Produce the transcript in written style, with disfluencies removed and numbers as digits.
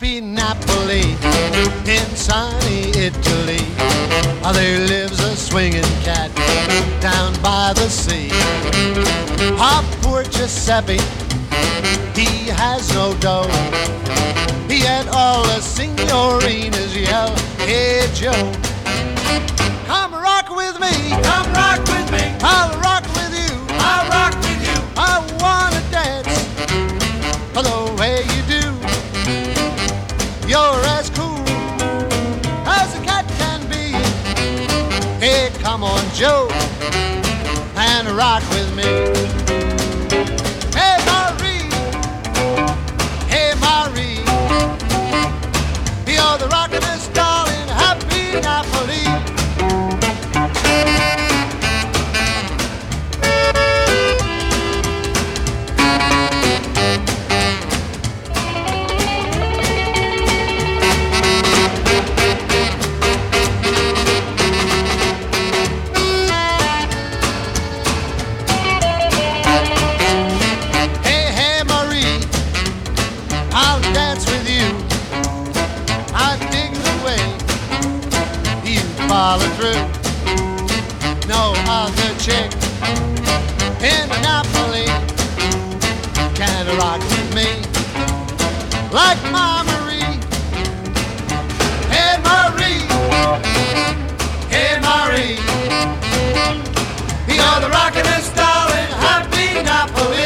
happy Napoli, in sunny Italy, there lives a swinging cat down by the sea. Ah, poor Giuseppe, he has no dough. He had all the signorinas yell, "Hey Joe, come rock with me, Come rock with me, I'll rock with you, I'll rock with you. I wanna dance the way you do. You're as cool as a cat can be. Hey, come on, Joe, and rock with me. Hey, Marie, hey, Marie, you're the rockin'est doll in happy Napoli. I'll dance with you. I dig the way you follow through. No other chick in Napoli can rock with me like my Marie. Hey Marie, hey Marie, you're the rockin'est doll in happy Napoli.